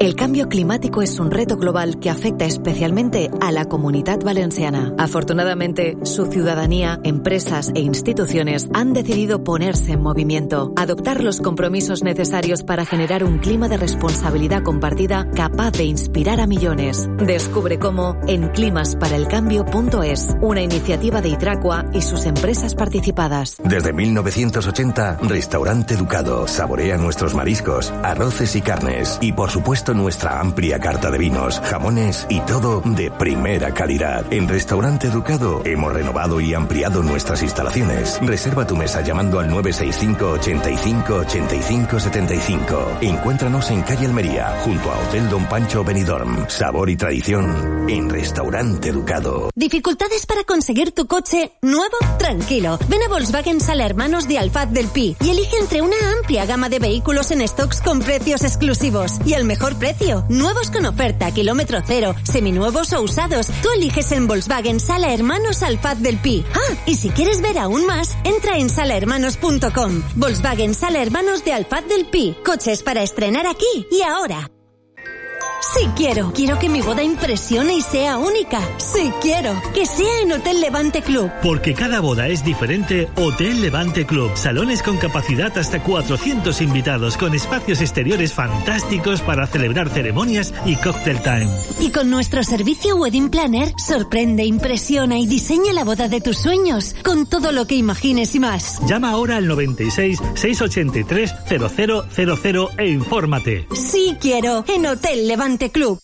El cambio climático es un reto global que afecta especialmente a la Comunitat Valenciana. Afortunadamente, su ciudadanía, empresas e instituciones han decidido ponerse en movimiento, adoptar los compromisos necesarios para generar un clima de responsabilidad compartida capaz de inspirar a millones. Descubre cómo en climasparaelcambio.es, una iniciativa de Hidracua y sus empresas participadas. Desde 1980, Restaurante Ducado. Saborea nuestros mariscos, arroces y carnes. Y por supuesto nuestra amplia carta de vinos, jamones y todo de primera calidad. En Restaurante Ducado hemos renovado y ampliado nuestras instalaciones. Reserva tu mesa llamando al 965 85 85 75. Encuéntranos en calle Almería, junto a Hotel Don Pancho Benidorm. Sabor y tradición en Restaurante Ducado. ¿Dificultades para conseguir tu coche nuevo? Tranquilo. Ven a Volkswagen Sala Hermanos de Alfaz del Pi y elige entre una amplia gama de vehículos en stocks con precios exclusivos y al mejor precio. Nuevos con oferta, kilómetro cero, seminuevos o usados. Tú eliges en Volkswagen Sala Hermanos Alfaz del Pi. Y si quieres ver aún más, entra en salahermanos.com. Volkswagen Sala Hermanos de Alfaz del Pi. Coches para estrenar aquí y ahora. Sí quiero. Quiero que mi boda impresione y sea única. Sí quiero. Que sea en Hotel Levante Club. Porque cada boda es diferente, Hotel Levante Club. Salones con capacidad hasta 400 invitados, con espacios exteriores fantásticos para celebrar ceremonias y cocktail time. Y con nuestro servicio Wedding Planner, sorprende, impresiona y diseña la boda de tus sueños, con todo lo que imagines y más. Llama ahora al 96 683 0000 e infórmate. Sí quiero. En Hotel Levante Club.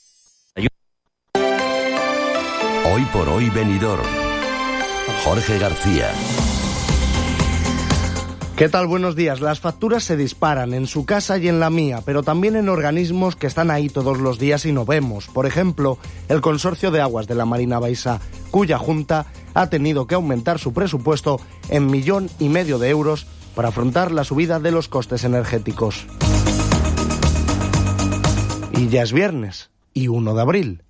Hoy por hoy Benidorm. Jorge García. ¿Qué tal? Buenos días. Las facturas se disparan en su casa y en la mía, pero también en organismos que están ahí todos los días y no vemos. Por ejemplo, el Consorcio de Aguas de la Marina Baixa, cuya Junta ha tenido que aumentar su presupuesto en 1,5 millones de euros para afrontar la subida de los costes energéticos. Y ya es viernes, y 1 de abril.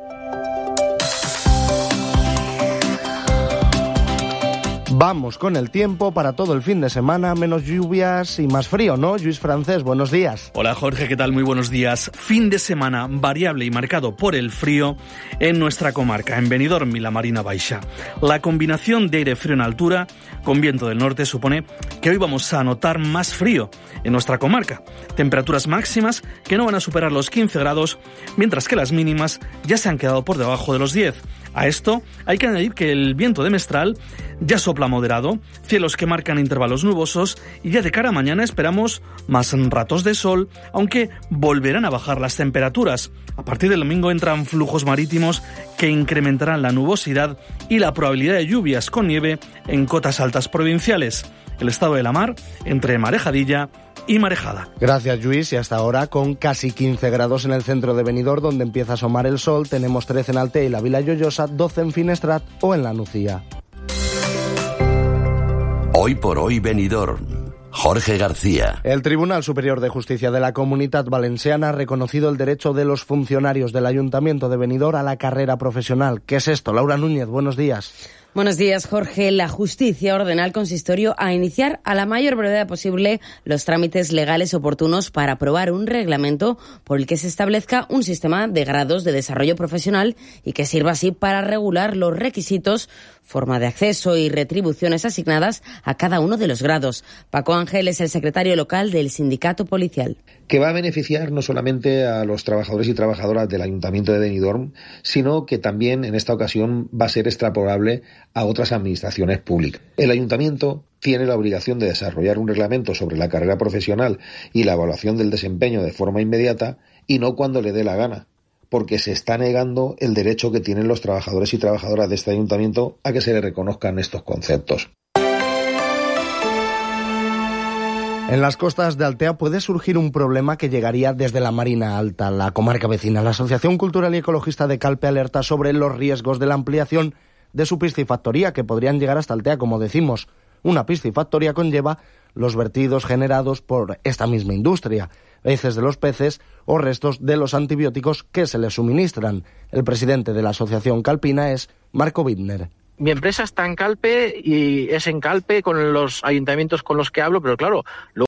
Vamos con el tiempo para todo el fin de semana, menos lluvias y más frío, ¿no? Lluís Francés, buenos días. Hola Jorge, ¿qué tal? Muy buenos días. Fin de semana variable y marcado por el frío en nuestra comarca, en Benidorm y la Marina Baixa. La combinación de aire frío en altura con viento del norte supone que hoy vamos a notar más frío en nuestra comarca. Temperaturas máximas que no van a superar los 15 grados, mientras que las mínimas ya se han quedado por debajo de los 10. A esto hay que añadir que el viento de Mestral ya sopla moderado, cielos que marcan intervalos nubosos y ya de cara a mañana esperamos más ratos de sol, aunque volverán a bajar las temperaturas. A partir del domingo entran flujos marítimos que incrementarán la nubosidad y la probabilidad de lluvias con nieve en cotas altas provinciales. El estado de la mar entre marejadilla y marejada. Gracias, Lluís. Y hasta ahora, con casi 15 grados en el centro de Benidorm, donde empieza a asomar el sol, tenemos 13 en Altea y la Vila Lloyosa, 12 en Finestrat o en La Nucía. Hoy por hoy Benidorm. Jorge García. El Tribunal Superior de Justicia de la Comunitat Valenciana ha reconocido el derecho de los funcionarios del Ayuntamiento de Benidorm a la carrera profesional. ¿Qué es esto? Laura Núñez, buenos días. Buenos días, Jorge. La justicia ordena al consistorio a iniciar a la mayor brevedad posible los trámites legales oportunos para aprobar un reglamento por el que se establezca un sistema de grados de desarrollo profesional y que sirva así para regular los requisitos, forma de acceso y retribuciones asignadas a cada uno de los grados. Paco Ángel es el secretario local del sindicato policial. Que va a beneficiar no solamente a los trabajadores y trabajadoras del Ayuntamiento de Benidorm, sino que también en esta ocasión va a ser extrapolable a otras administraciones públicas. El Ayuntamiento tiene la obligación de desarrollar un reglamento sobre la carrera profesional y la evaluación del desempeño de forma inmediata y no cuando le dé la gana, porque se está negando el derecho que tienen los trabajadores y trabajadoras de este Ayuntamiento a que se le reconozcan estos conceptos. En las costas de Altea puede surgir un problema que llegaría desde la Marina Alta, la comarca vecina. La Asociación Cultural y Ecologista de Calpe alerta sobre los riesgos de la ampliación de su piscifactoría, que podrían llegar hasta Altea, como decimos. Una piscifactoría conlleva los vertidos generados por esta misma industria, heces de los peces o restos de los antibióticos que se les suministran. El presidente de la Asociación Calpina es Marco Wittner. Mi empresa está en Calpe y es en Calpe con los ayuntamientos con los que hablo, pero claro, luego